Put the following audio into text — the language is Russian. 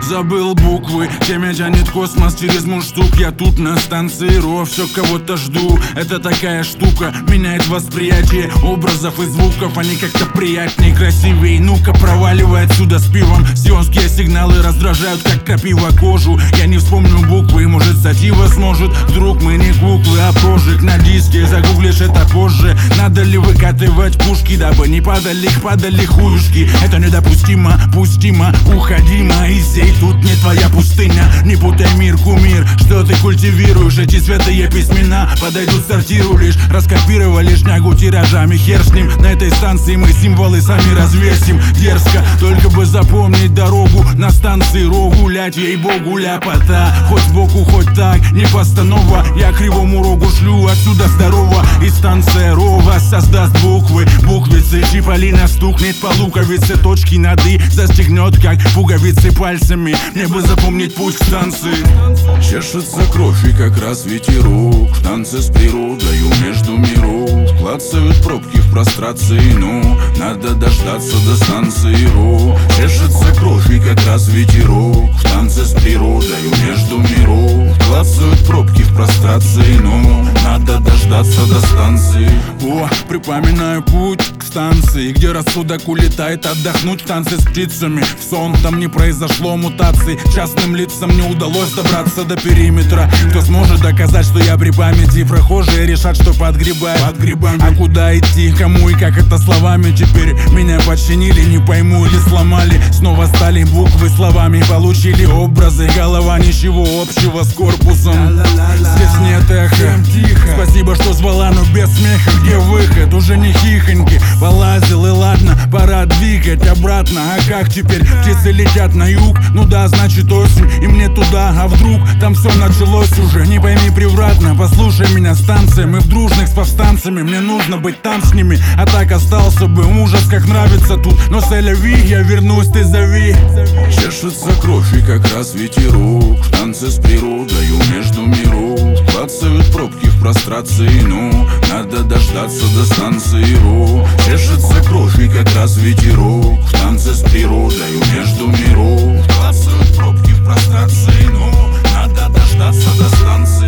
Забыл буквы, время тянет космос через мундштук. Я тут на станции РО, все кого-то жду. Это такая штука, меняет восприятие образов и звуков. Они как-то приятнее, красивее. Ну-ка проваливай отсюда с пивом. Сионские сигналы раздражают, как крапива кожу. Я не вспомню буквы, может сатива сможет. Вдруг мы не куклы, а прожиг на диске. Загуглишь это позже. Надо ли выкатывать пушки, дабы не падали хуюшки. Это недопустимо, пустимо, уходимо. И сей тут не твоя пустыня. Не путай мир, кумир, что ты культивируешь. Эти святые письмена подойдут сортиру лишь. Раскопировали шнягу тиражами, хер с ним. На этой станции мы символы сами развесим. Дерзко, только бы запомнить дорогу. На станции РО гулять, ей-богу, ляпота. Хоть сбоку, хоть так, не постанова. Я кривому рогу шлю отсюда здорово. И станция РО вас создаст буквы, буквицы. Чиполлино стукнет по луковице, точки над «и» застегнет, как пуговицы пальцами. Мне бы запомнить путь к станции. Чешется кровь и как раз ветерок. В танце с природою между миров. Клацают пробки в прострации, ну надо дождаться до станции РО. Чешется кровь и как раз ветерок. В танце с природою между миров. Клацают пробки в прострации, ну надо дождаться до станции. О, припоминаю путь к станции, где рассудок улетает отдохнуть в танце с птицами. В сон там не произошло мутаций. Частным лицам не удалось добраться до периметра. Кто сможет доказать, что я при памяти? Прохожие решат, что подгребают. А куда идти, кому и как это словами? Теперь меня подчинили, не пойму или сломали. Снова стали буквы словами, получили образы. Голова ничего общего с корпусом. Здесь нет эха. Спасибо, что звала, но без смеха. Где выход? Уже не хихоньки. Полазил и ладно, пора двигать обратно. А как теперь? Птицы летят на юг. Ну да, значит осень, и мне туда. А вдруг там все началось уже? Не пойми превратно, послушай меня, станция. Мы в дружных с повстанцами, мне нужно быть там с ними. А так остался бы ужас, как нравится тут. Но сэляви, я вернусь, ты зови. Чешется кровь и как раз ветерок. В танце с природою между миров. Клацают пробки в прострации, ну надо дождаться до станции РО. Чешется кровь и как раз ветерок. В танце с природою между миров. Клацают пробки в прострации, ну надо дождаться до станции.